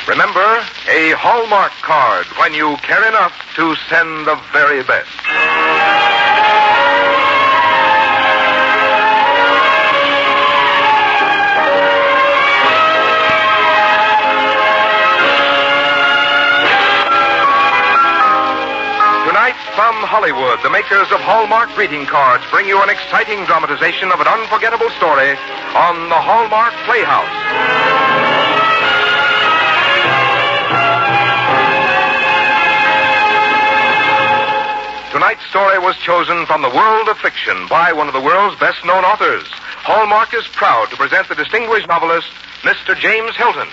Remember, a Hallmark card when you care enough to send the very best. Tonight, from Hollywood, the makers of Hallmark greeting cards bring you an exciting dramatization of an unforgettable story on the Hallmark Playhouse. Tonight's story was chosen from the world of fiction by one of the world's best-known authors. Hallmark is proud to present the distinguished novelist, Mr. James Hilton.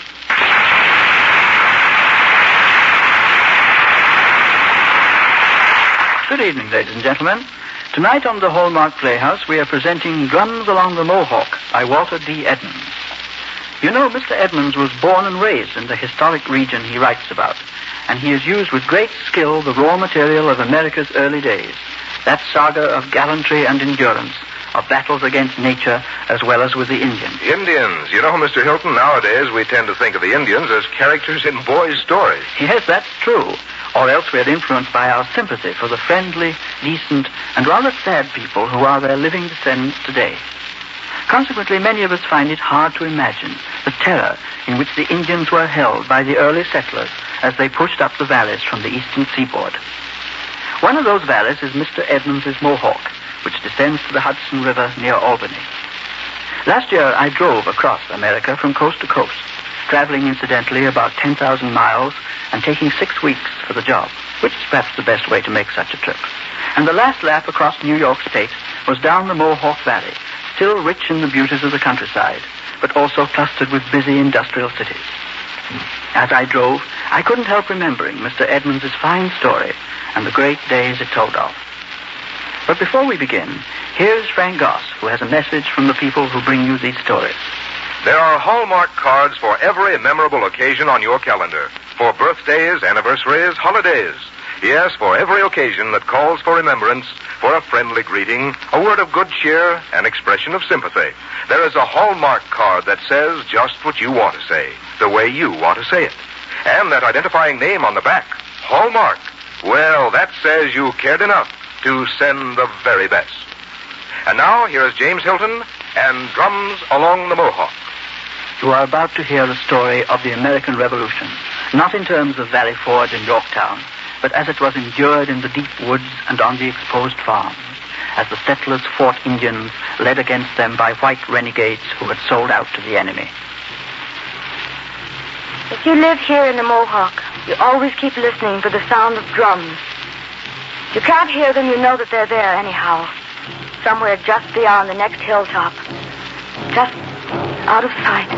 Good evening, ladies and gentlemen. Tonight on the Hallmark Playhouse, we are presenting Drums Along the Mohawk by Walter D. Edmonds. You know, Mr. Edmonds was born and raised in the historic region he writes about, and he has used with great skill the raw material of America's early days, that saga of gallantry and endurance, of battles against nature as well as with the Indians. Indians. You know, Mr. Hilton, nowadays we tend to think of the Indians as characters in boys' stories. Yes, that's true. Or else we're influenced by our sympathy for the friendly, decent, and rather sad people who are their living descendants today. Consequently, many of us find it hard to imagine the terror in which the Indians were held by the early settlers as they pushed up the valleys from the eastern seaboard. One of those valleys is Mr. Edmonds' Mohawk, which descends to the Hudson River near Albany. Last year, I drove across America from coast to coast, traveling incidentally about 10,000 miles and taking 6 weeks for the job, which is perhaps the best way to make such a trip. And the last lap across New York State was down the Mohawk Valley, still rich in the beauties of the countryside, but also clustered with busy industrial cities. As I drove, I couldn't help remembering Mr. Edmonds' fine story and the great days it told of. But before we begin, here's Frank Goss, who has a message from the people who bring you these stories. There are Hallmark cards for every memorable occasion on your calendar. For birthdays, anniversaries, holidays. Yes, for every occasion that calls for remembrance, for a friendly greeting, a word of good cheer, an expression of sympathy. There is a Hallmark card that says just what you want to say, the way you want to say it. And that identifying name on the back, Hallmark, well, that says you cared enough to send the very best. And now, here is James Hilton and Drums Along the Mohawk. You are about to hear the story of the American Revolution, not in terms of Valley Forge and Yorktown, but as it was endured in the deep woods and on the exposed farms, as the settlers fought Indians led against them by white renegades who had sold out to the enemy. If you live here in the Mohawk, you always keep listening for the sound of drums. You can't hear them, you know that they're there anyhow, somewhere just beyond the next hilltop, just out of sight.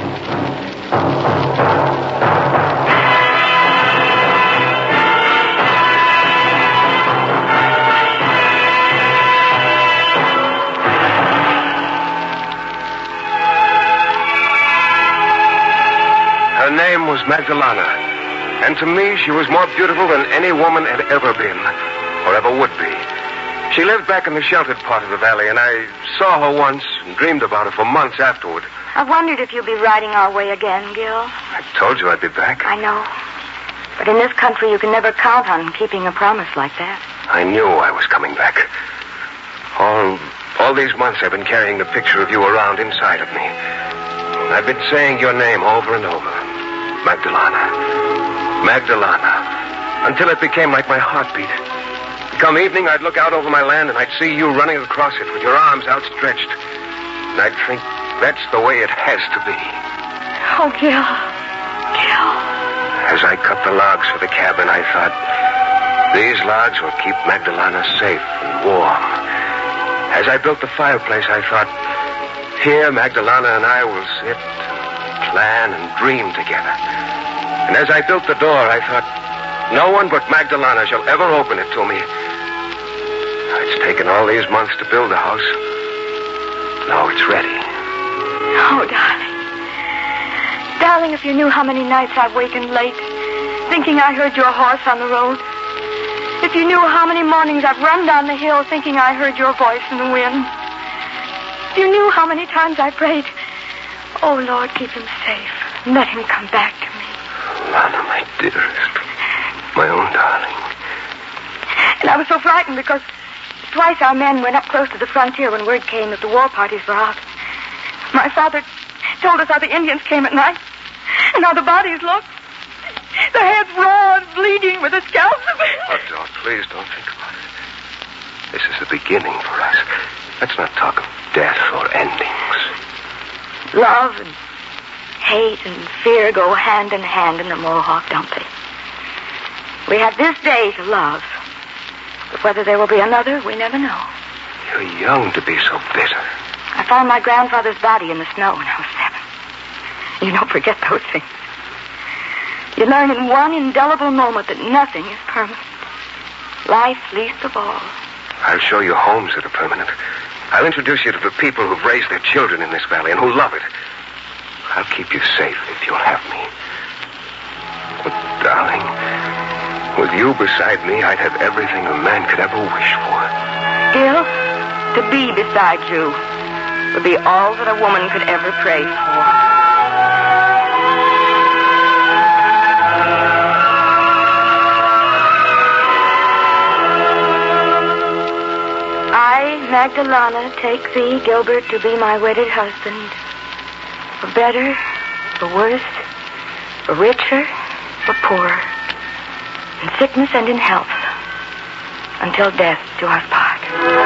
Her name was Magdalena, and to me she was more beautiful than any woman had ever been, or ever would be. She lived back in the sheltered part of the valley, and I saw her once and dreamed about her for months afterward. I wondered if you'd be riding our way again, Gil. I told you I'd be back. I know. But in this country, you can never count on keeping a promise like that. I knew I was coming back. All these months I've been carrying the picture of you around inside of me. I've been saying your name over and over. Magdalena. Magdalena. Until it became like my heartbeat. Come evening, I'd look out over my land and I'd see you running across it with your arms outstretched. And I'd think, that's the way it has to be. Oh, Gil. Gil. As I cut the logs for the cabin, I thought, these logs will keep Magdalena safe and warm. As I built the fireplace, I thought, here Magdalena and I will sit and plan and dream together. And as I built the door, I thought, no one but Magdalena shall ever open it to me. It's taken all these months to build the house. Now it's ready. Oh, darling. Darling, if you knew how many nights I've wakened late, thinking I heard your horse on the road. If you knew how many mornings I've run down the hill thinking I heard your voice in the wind. If you knew how many times I prayed, oh, Lord, keep him safe. Let him come back to me. Love. Dearest. My own darling. And I was so frightened because twice our men went up close to the frontier when word came that the war parties were out. My father told us how the Indians came at night and how the bodies looked. The heads raw and bleeding with the scalps. Oh, please don't think about it. This is the beginning for us. Let's not talk of death or endings. Love and hate and fear go hand in hand in the Mohawk, don't they? We have this day to love. But whether there will be another, we never know. You're young to be so bitter. I found my grandfather's body in the snow when I was 7. You don't forget those things. You learn in one indelible moment that nothing is permanent. Life least of all. I'll show you homes that are permanent. I'll introduce you to the people who've raised their children in this valley and who love it. I'll keep you safe if you'll have me. But, darling, with you beside me, I'd have everything a man could ever wish for. Gil, to be beside you would be all that a woman could ever pray for. I, Magdalena, take thee, Gilbert, to be my wedded husband. For better, for worse, for richer, for poorer, in sickness and in health, until death do us part.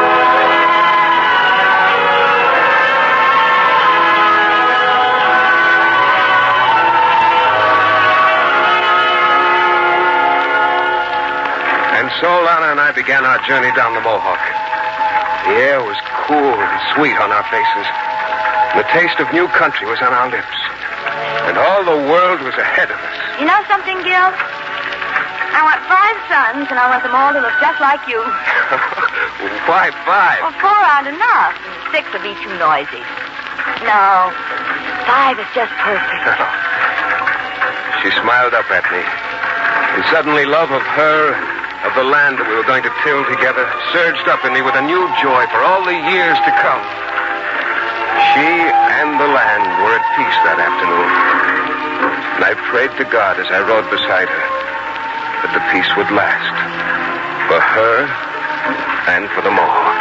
And so Lana and I began our journey down the Mohawk. The air was cool and sweet on our faces. The taste of new country was on our lips. And all the world was ahead of us. You know something, Gil? I want 5 sons, and I want them all to look just like you. Why 5? Well, 4 aren't enough. 6 would be too noisy. No, 5 is just perfect. She smiled up at me. And suddenly love of her, of the land that we were going to till together, surged up in me with a new joy for all the years to come. She and the land were at peace that afternoon. And I prayed to God as I rode beside her that the peace would last. For her and for the Mohawk.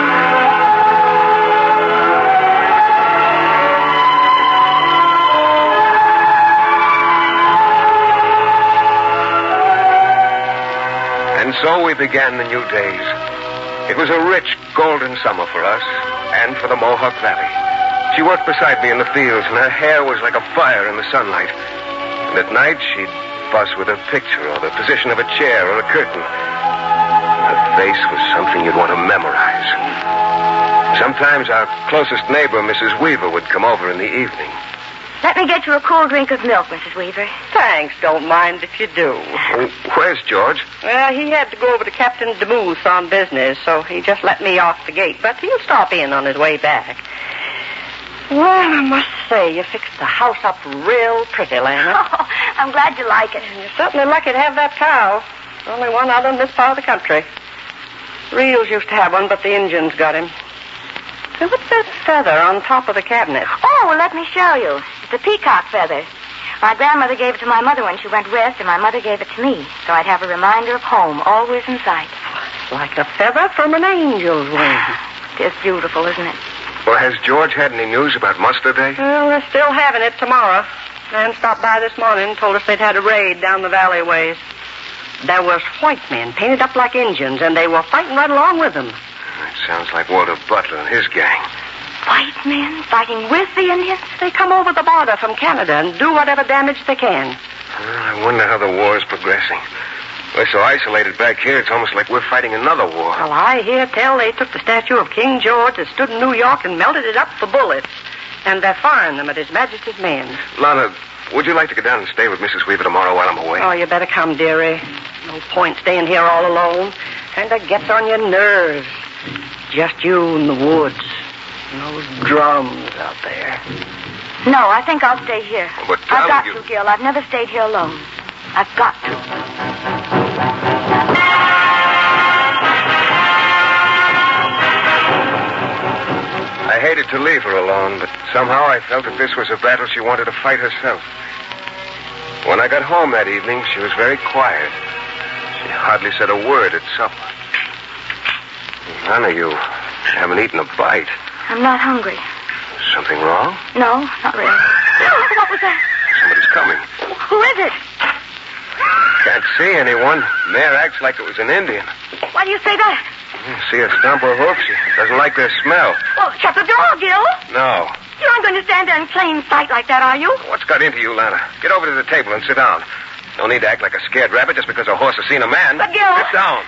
And so we began the new days. It was a rich, golden summer for us and for the Mohawk Valley. She worked beside me in the fields, and her hair was like a fire in the sunlight. And at night, she'd fuss with a picture or the position of a chair or a curtain. Her face was something you'd want to memorize. Sometimes our closest neighbor, Mrs. Weaver, would come over in the evening. Let me get you a cool drink of milk, Mrs. Weaver. Thanks, don't mind if you do. Where's George? Well, he had to go over to Captain DeMoose on business, so he just let me off the gate. But he'll stop in on his way back. Well, I must say, you fixed the house up real pretty, Lana. Oh, I'm glad you like it. You're certainly lucky to have that cow. Only one other in this part of the country. Reels used to have one, but the Indians got him. So what's that feather on top of the cabinet? Oh, well, let me show you. It's a peacock feather. My grandmother gave it to my mother when she went west, and my mother gave it to me, so I'd have a reminder of home always in sight. It's like a feather from an angel's wing. It's beautiful, isn't it? Well, has George had any news about Muster Day? Well, they're still having it tomorrow. Man stopped by this morning and told us they'd had a raid down the valleyways. There was white men painted up like Indians, and they were fighting right along with them. It sounds like Walter Butler and his gang. White men fighting with the Indians? They come over the border from Canada and do whatever damage they can. Well, I wonder how the war is progressing. We're so isolated back here, it's almost like we're fighting another war. Well, I hear tell they took the statue of King George that stood in New York and melted it up for bullets. And they're firing them at His Majesty's men. Lana, would you like to go down and stay with Mrs. Weaver tomorrow while I'm away? Oh, you better come, dearie. No point staying here all alone. Kinda gets on your nerves. Just you in the woods. And those drums out there. No, I think I'll stay here. But I've got you... to, Gil. I've never stayed here alone. I've got to. I hated to leave her alone, but somehow I felt that this was a battle she wanted to fight herself. When I got home that evening, she was very quiet. She hardly said a word at supper. Lana, you haven't eaten a bite. I'm not hungry. Something wrong? No, not really. What was that? Somebody's coming. Who is it? Can't see anyone. Mare acts like it was an Indian. Why do you say that? See her stomp her hoof? She doesn't like their smell. Well, shut the door, Gil. No. You aren't going to stand there in plain sight like that, are you? What's got into you, Lana? Get over to the table and sit down. No need to act like a scared rabbit just because a horse has seen a man. But, Gil... Sit down.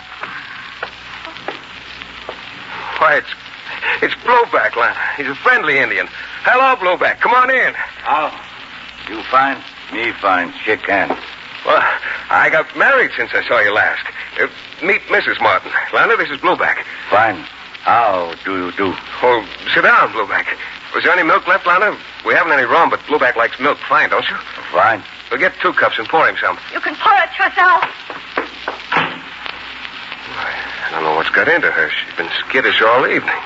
Why, it's Blueback, Lana. He's a friendly Indian. Hello, Blueback. Come on in. How? You fine? Me fine. Shake hands. Well, I got married since I saw you last. Meet Mrs. Martin. Lana, this is Blueback. Fine. How do you do? Oh, sit down, Blueback. Was there any milk left, Lana? We haven't any rum, but Blueback likes milk fine, don't you? Fine. We'll get 2 cups and pour him some. You can pour it yourself. I don't know what's got into her. She's been skittish all evening.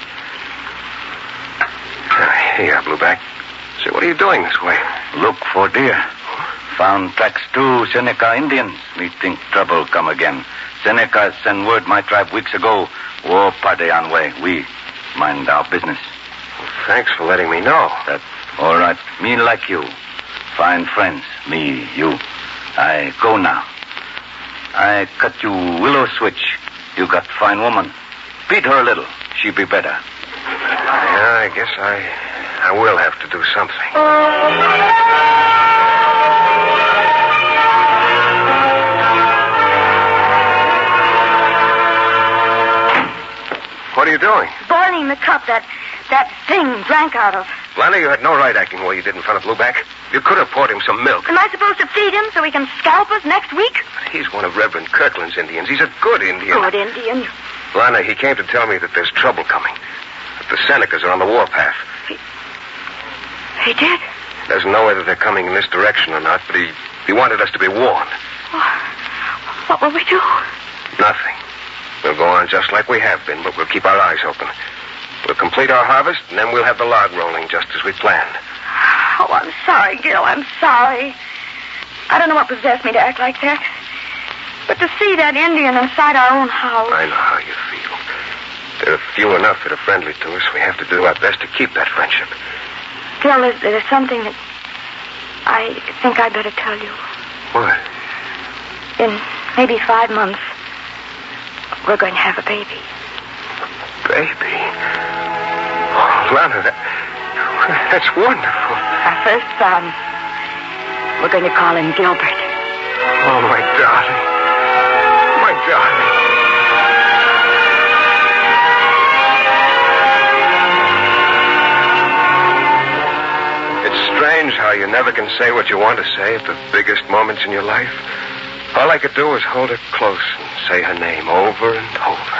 Here, Blueback. Say, what are you doing this way? Look for deer. Found tracks 2 Seneca Indians. Me think trouble come again. Seneca sent word my tribe weeks ago. War party on way. We mind our business. Well, thanks for letting me know. That's all right. Me like you. Fine friends. Me, you. I go now. I cut you willow switch. You got fine woman. Beat her a little. She be better. Yeah, I guess I will have to do something. What are you doing? Boiling the cup that thing drank out of. Lana, you had no right acting the way you did in front of Blueback. You could have poured him some milk. Am I supposed to feed him so he can scalp us next week? He's one of Reverend Kirkland's Indians. He's a good Indian. Good Indian. Lana, he came to tell me that there's trouble coming. That the Senecas are on the warpath. He did? He doesn't know whether they're coming in this direction or not, but he wanted us to be warned. What will we do? Nothing. We'll go on just like we have been, but we'll keep our eyes open. We'll complete our harvest, and then we'll have the log rolling just as we planned. Oh, I'm sorry, Gil. I'm sorry. I don't know what possessed me to act like that. But to see that Indian inside our own house... I know how you feel. There are few enough that are friendly to us. We have to do our best to keep that friendship. Gil, there's something that I think I'd better tell you. What? In maybe 5 months, we're going to have a baby. Baby? Oh, Lana, that's wonderful. Our first son. We're going to call him Gilbert. Oh, my darling. My darling. It's strange how you never can say what you want to say at the biggest moments in your life. All I could do was hold her close and say her name over and over.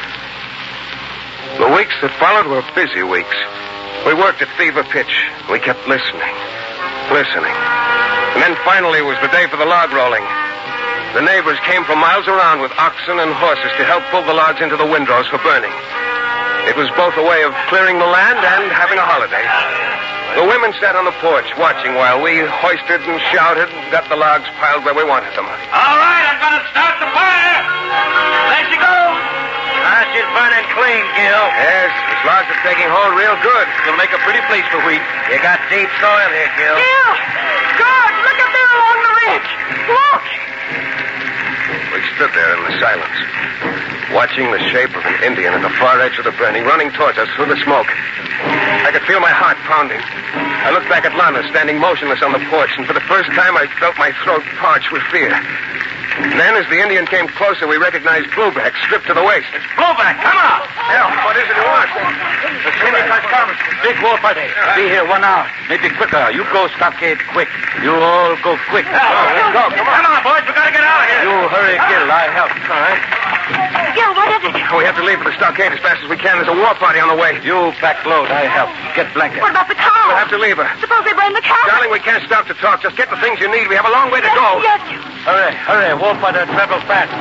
The weeks that followed were busy weeks. We worked at fever pitch. We kept listening. And then finally was the day for the log rolling. The neighbors came from miles around with oxen and horses to help pull the logs into the windrows for burning. It was both a way of clearing the land and having a holiday. The women sat on the porch watching while we hoisted and shouted and got the logs piled where we wanted them. All right, I'm going to start the fire. There she goes. She's burning clean, Gil. Yes, these logs are taking hold real good. It'll make a pretty place for wheat. You got deep soil here, Gil. Gil! George, look up there along the ridge. Look! We stood there in the silence, watching the shape of an Indian at the far edge of the burning, running towards us through the smoke. I could feel my heart pounding. I looked back at Lana, standing motionless on the porch, and for the first time I felt my throat parch with fear. And then, as the Indian came closer, we recognized Blueback, stripped to the waist. It's Blueback. Come on. Hell, what is it you want? The Seneca's coming. Big war party. Be here 1 hour. Maybe quicker. You go stockade quick. You all go quick. Let's go. Come on, boys. We got to get out of here. You hurry, Gil. I help. All right. Gil, what is it? We have to leave for the stockade as fast as we can. There's a war party on the way. You pack load. I help. Get blanket. What about the cow? We'll have to leave her. Suppose they burn the cow? Darling, we can't stop to talk. Just get the things you need. We have a long way to go. Yes. Hurry. War party travel fast.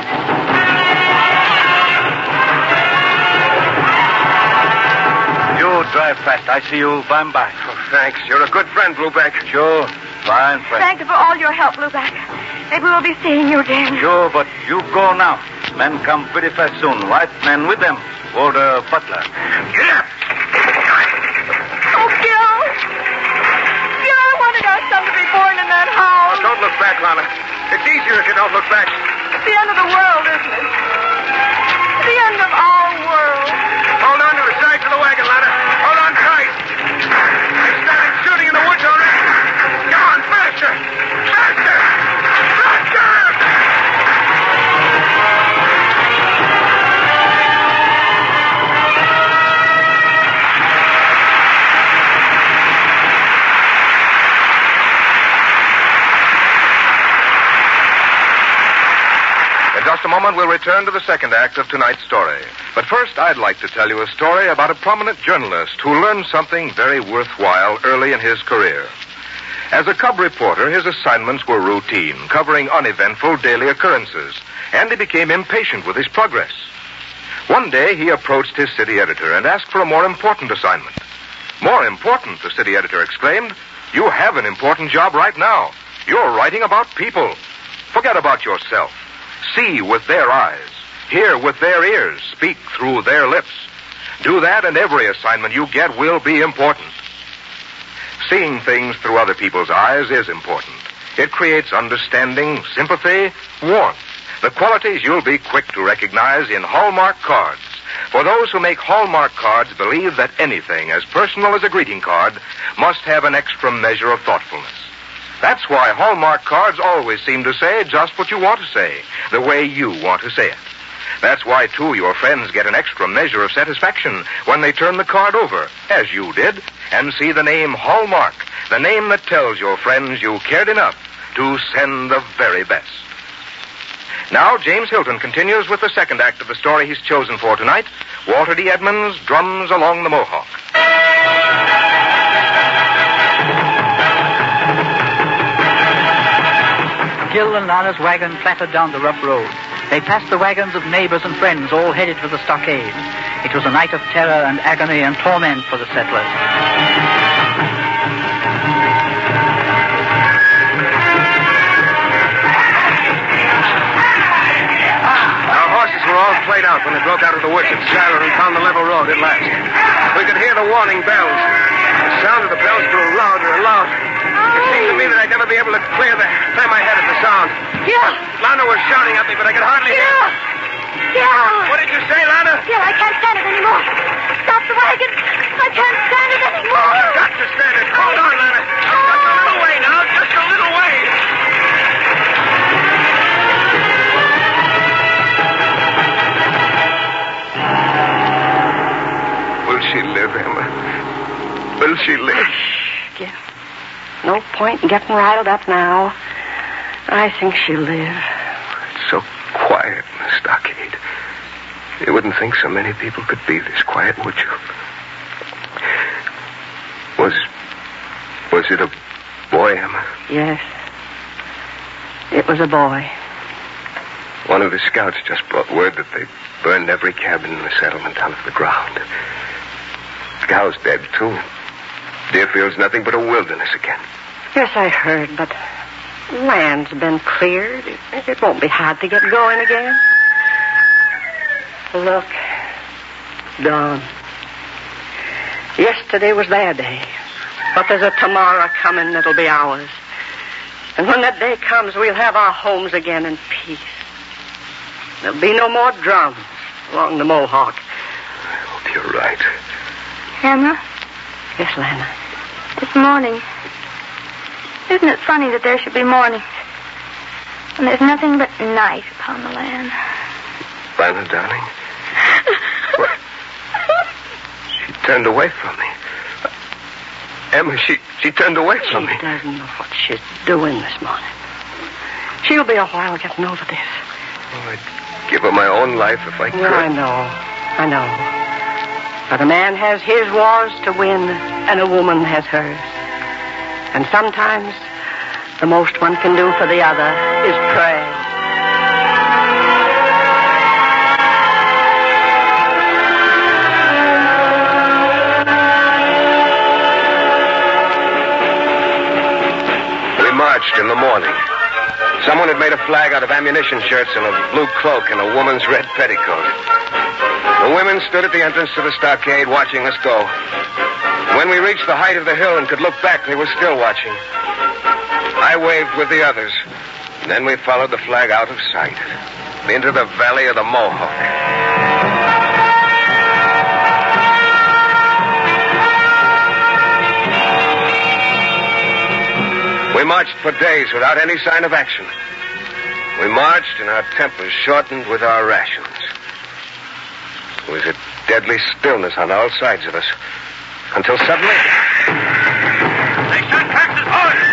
You drive fast. I see you by and by. Oh, thanks. You're a good friend, Blueback. Sure. Fine friends. Thank you for all your help, Blueback. Maybe we'll be seeing you again. Sure, but you go now. Men come pretty fast soon. White men with them. Or the butler. Get up! Oh, Gil! Gil, I wanted our son to be born in that house. Don't look back, Lana. It's easier if you don't look back. It's the end of the world, isn't it? The end of our world. Hold on to the sides of the wagon, Lana. Hold on tight. They started shooting in the woods already. Come on, faster! Faster! Faster! In just a moment, we'll return to the second act of tonight's story. But first, I'd like to tell you a story about a prominent journalist who learned something very worthwhile early in his career. As a cub reporter, his assignments were routine, covering uneventful daily occurrences, and he became impatient with his progress. One day, he approached his city editor and asked for a more important assignment. More important, the city editor exclaimed. You have an important job right now. You're writing about people. Forget about yourself. See with their eyes. Hear with their ears. Speak through their lips. Do that, and every assignment you get will be important. Seeing things through other people's eyes is important. It creates understanding, sympathy, warmth. The qualities you'll be quick to recognize in Hallmark cards. For those who make Hallmark cards believe that anything as personal as a greeting card must have an extra measure of thoughtfulness. That's why Hallmark cards always seem to say just what you want to say, the way you want to say it. That's why, too, your friends get an extra measure of satisfaction when they turn the card over, as you did, and see the name Hallmark, the name that tells your friends you cared enough to send the very best. Now, James Hilton continues with the second act of the story he's chosen for tonight, Walter D. Edmonds, Drums Along the Mohawk. Gil and Lana's wagon clattered down the rough road. They passed the wagons of neighbors and friends, all headed for the stockade. It was a night of terror and agony and torment for the settlers. Our horses were all played out when they broke out of the woods at Sarah and found the level road at last. We could hear the warning bells. The sound of the bells grew louder and louder. It seemed to me that I'd never be able to clear my head at the sound. Gil! Lana was shouting at me, but I could hardly hear. Gil! Gil! What did you say, Lana? Gil, I can't stand it anymore. Stop the wagon. I can't stand it anymore. You've got to stand it. Hold on, Lana. Just a little way now. Just a little way. Will she live, Emma? Will she live? Gil, no point in getting riled up now. I think she'll live. It's so quiet in the stockade. You wouldn't think so many people could be this quiet, would you? Was it a boy, Emma? Yes. It was a boy. One of the scouts just brought word that they burned every cabin in the settlement out of the ground. Gal's dead, too. Deerfield's nothing but a wilderness again. Yes, I heard, but land's been cleared. It won't be hard to get going again. Look, dawn. Yesterday was their day, but there's a tomorrow coming that'll be ours. And when that day comes, we'll have our homes again in peace. There'll be no more drums along the Mohawk. I hope you're right. Emma, Yes, Lana. this morning. Isn't it funny that there should be mornings when there's nothing but night upon the land? Lana, darling. What? She turned away from me. Emma, she turned away from me. She doesn't know what she's doing this morning. She'll be a while getting over this. Oh, I'd give her my own life if I could. Yeah, I know. But a man has his wars to win, and a woman has hers. And sometimes the most one can do for the other is pray. emerged in the morning. Someone had made a flag out of ammunition shirts and a blue cloak and a woman's red petticoat. The women stood at the entrance to the stockade watching us go. When we reached the height of the hill and could look back, they were still watching. I waved with the others. And then we followed the flag out of sight into the valley of the Mohawk. We marched for days without any sign of action. We marched and our tempers shortened with our rations. There was a deadly stillness on all sides of us until suddenly... They shot Texas horse!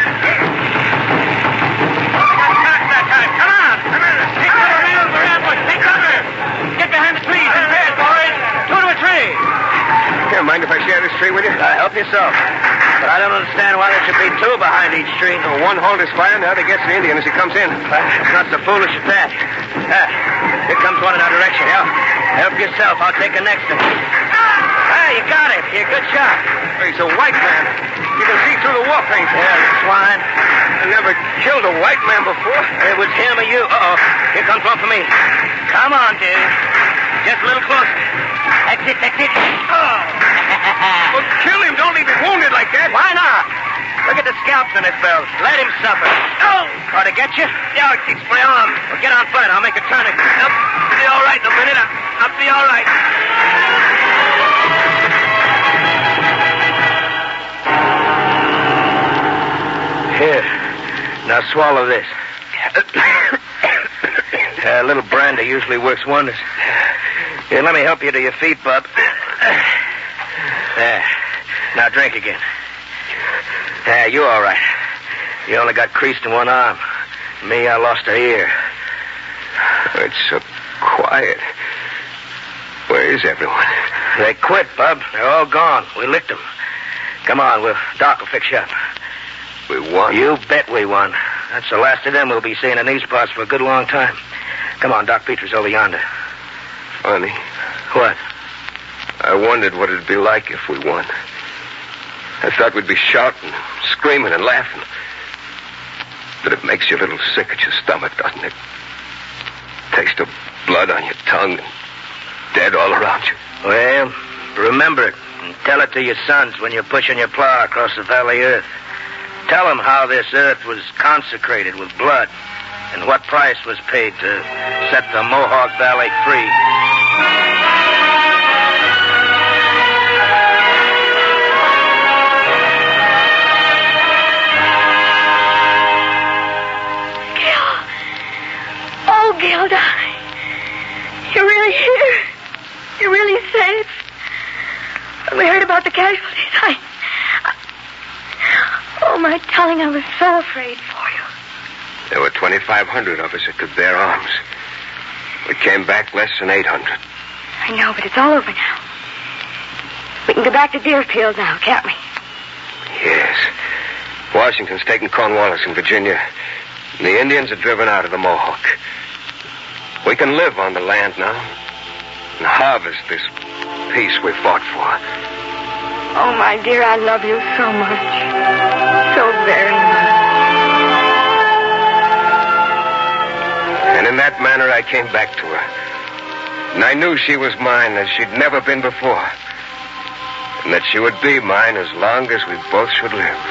Come on! Take cover, man! We're ambushed! Take cover! Get behind the trees and bed, boys! Two to a tree! Here, mind if I share this tree with you? Help yourself. But I don't understand why there should be two behind each tree. One holds his fire and the other gets the Indian as he comes in. It's not so foolish as that. Here comes one in our direction. Help yourself. I'll take the next one. You got it. You're a good shot. He's a white man. You can see through the war paint. Yeah, swine. I never killed a white man before. It was him or you. Uh-oh. Here comes one for me. Come on, dude. Just a little closer. Exit. Oh. Well, kill him. Don't leave him wounded like that. Why not? Look at the scalps on his belt. Let him suffer. Oh! Ought to get you? Yeah, it keeps my arm. Well, get on foot. I'll make a turn. I'll be all right in a minute. I'll be all right. Here. Now swallow this. A little brandy usually works wonders. Here, let me help you to your feet, bub. There. Now drink again. Yeah, you all right. You only got creased in one arm. Me, I lost an ear. It's so quiet. Where is everyone? They quit, bub. They're all gone. We licked them. Come on, Doc will fix you up. We won. You bet we won. That's the last of them we'll be seeing in these parts for a good long time. Come on, Doc Petrie's over yonder. Funny. What? I wondered what it'd be like if we won. I thought we'd be shouting, screaming, and laughing. But it makes you a little sick at your stomach, doesn't it? Taste of blood on your tongue and dead all around you. Well, remember it and tell it to your sons when you're pushing your plow across the valley earth. Tell them how this earth was consecrated with blood and what price was paid to set the Mohawk Valley free. Gil, darling. You're really here. You're really safe. We heard about the casualties. Oh, my darling, I was so afraid for you. There were 2,500 of us that could bear arms. We came back less than 800. I know, but it's all over now. We can go back to Deerfield now, can't we? Yes. Washington's taken Cornwallis in Virginia. And the Indians are driven out of the Mohawk. We can live on the land now and harvest this peace we fought for. Oh, my dear, I love you so much. So very much. And in that manner, I came back to her. And I knew she was mine as she'd never been before. And that she would be mine as long as we both should live.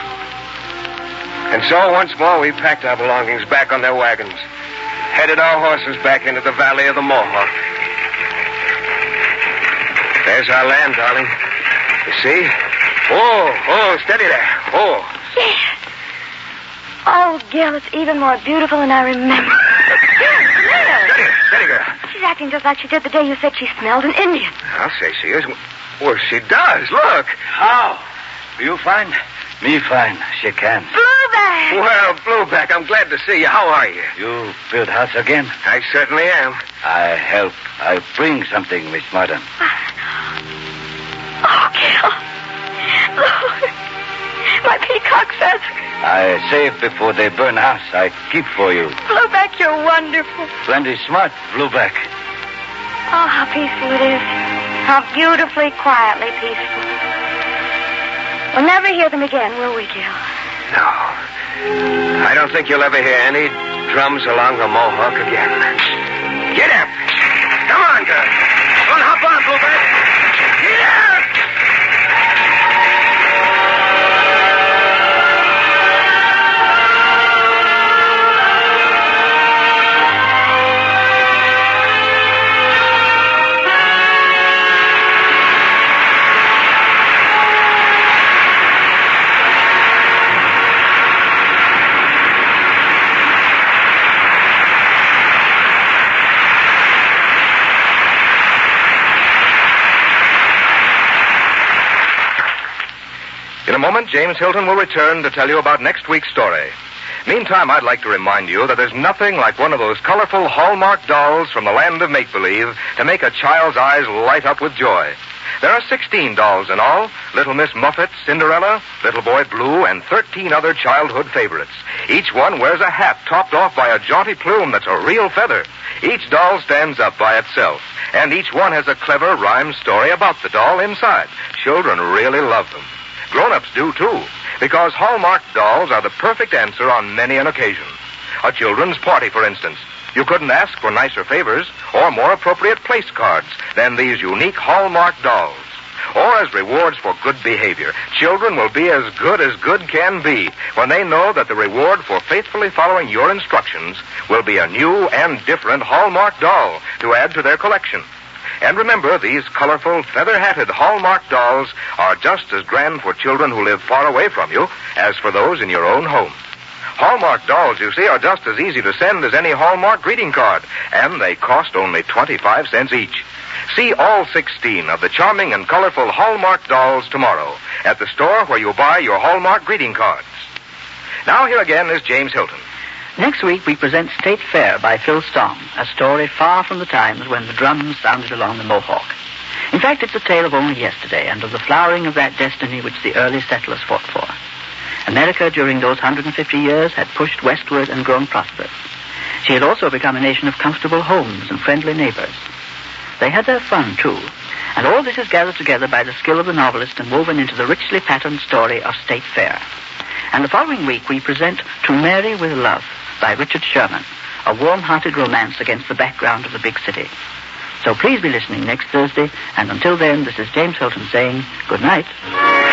And so, once more, we packed our belongings back on their wagons. Headed our horses back into the valley of the Mohawk. There's our land, darling. You see? Oh, steady there. Oh. Yes. Oh, Gil, it's even more beautiful than I remember. Steady, girl. She's acting just like she did the day you said she smelled an Indian. I'll say she is. Well, she does. Look. How? You fine? Me fine. She can. Blueback! Well, Blueback, I'm glad to see you. How are you? You build house again? I certainly am. I help. I bring something, Miss Madam. Oh, Gil. Lord. My peacock feather. I save before they burn house. I keep for you. Blueback, you're wonderful. Plenty smart, Blueback. Oh, how peaceful it is. How beautifully, quietly peaceful. We'll never hear them again, will we, Gil? No. I don't think you'll ever hear any drums along the Mohawk again. Get up! Come on, girl. Don't hop on, Bluebird. Get up! In a moment, James Hilton will return to tell you about next week's story. Meantime, I'd like to remind you that there's nothing like one of those colorful Hallmark dolls from the land of make-believe to make a child's eyes light up with joy. There are 16 dolls in all: Little Miss Muffet, Cinderella, Little Boy Blue, and 13 other childhood favorites. Each one wears a hat topped off by a jaunty plume that's a real feather. Each doll stands up by itself, and each one has a clever rhyme story about the doll inside. Children really love them. Grown-ups do, too, because Hallmark dolls are the perfect answer on many an occasion. A children's party, for instance. You couldn't ask for nicer favors or more appropriate place cards than these unique Hallmark dolls. Or as rewards for good behavior, children will be as good can be when they know that the reward for faithfully following your instructions will be a new and different Hallmark doll to add to their collection. And remember, these colorful, feather-hatted Hallmark dolls are just as grand for children who live far away from you as for those in your own home. Hallmark dolls, you see, are just as easy to send as any Hallmark greeting card, and they cost only 25 cents each. See all 16 of the charming and colorful Hallmark dolls tomorrow at the store where you buy your Hallmark greeting cards. Now here again is James Hilton. Next week, we present State Fair by Phil Storm, a story far from the times when the drums sounded along the Mohawk. In fact, it's a tale of only yesterday and of the flowering of that destiny which the early settlers fought for. America, during those 150 years, had pushed westward and grown prosperous. She had also become a nation of comfortable homes and friendly neighbors. They had their fun, too, and all this is gathered together by the skill of the novelist and woven into the richly patterned story of State Fair. And the following week, we present To Mary with Love by Richard Sherman, a warm-hearted romance against the background of the big city. So please be listening next Thursday, and until then, this is James Hilton saying good night.